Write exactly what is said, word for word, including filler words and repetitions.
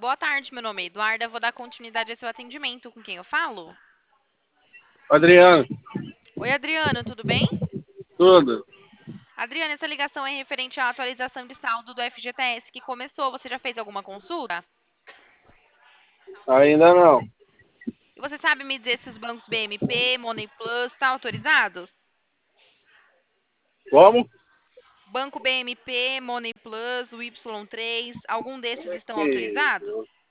Boa tarde, meu nome é Eduarda. Vou dar continuidade ao seu atendimento. Com quem eu falo? Adriano, Oi, Adriano, tudo bem? tudo. Adriano, essa ligação é referente à atualização de saldo do F G T S que começou. Você já fez alguma consulta? Ainda não. E você sabe me dizer se os bancos B M P, Money Plus estão autorizados? Como? Banco B M P, Money Plus, o Y três, algum desses estão Que autorizados?